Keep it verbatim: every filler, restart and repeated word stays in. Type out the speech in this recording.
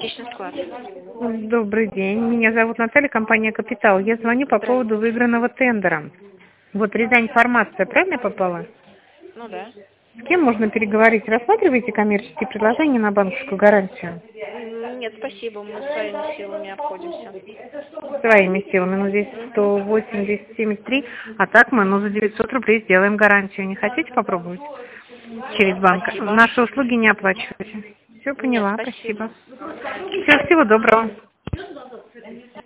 Жилищный склад. Добрый день. Меня зовут Наталья, компания «Капитал». Я звоню по поводу выигранного тендера. Вот Рязань Фармация, правильно я попала? Ну да. С кем можно переговорить? Рассматриваете коммерческие предложения на банковскую гарантию? Нет, спасибо, мы своими силами обходимся. Своими силами. Ну, здесь сто восемьдесят семьдесят три, а так мы, ну, за девятьсот рублей сделаем гарантию. Не хотите попробовать? Через Нет, банк. спасибо. Наши услуги не оплачиваете. Все Нет, поняла, спасибо. спасибо. Все, всего доброго.